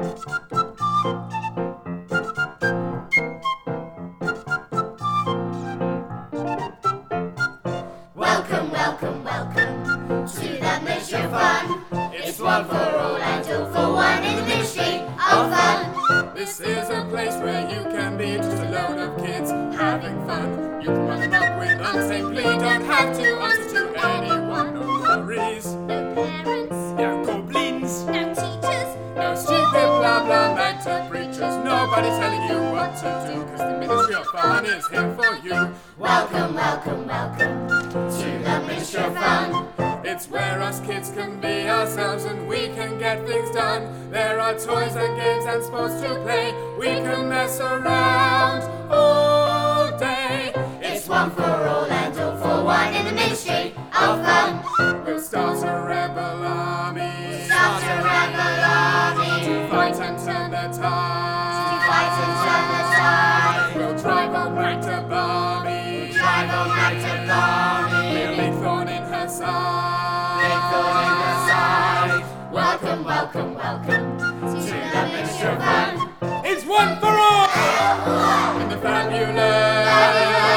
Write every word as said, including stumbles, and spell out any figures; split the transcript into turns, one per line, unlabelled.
Welcome, welcome, welcome to the Ministry of Fun. It's one for all and all for one in the Ministry of Fun.
This is a place where you can be just a load of kids having fun. You can run amok with unsafely, don't have to answer to anyone. No worries,
No parents,
no goblins,
no teachers,
no stupid blah blah mentor preachers. Nobody telling you what to do, cause the Ministry of Fun is here for you.
welcome, welcome, welcome to the Ministry of Fun.
It's where us kids can be ourselves and we can get things done. There are toys and games and sports to play. We can mess around all day.
It's one for all and all for one in the Ministry of Fun.
We'll start a rebel army
Start a rebel army
to fight and turn the
to
tide.
fight and turn the tide.
We'll drive old Magda Barmy.
Drive on back to Barney.
We'll big thorn in her side.
Big thorn in the side. Welcome, welcome, welcome to the Ministry of Fun.
It's one for all in the fabulous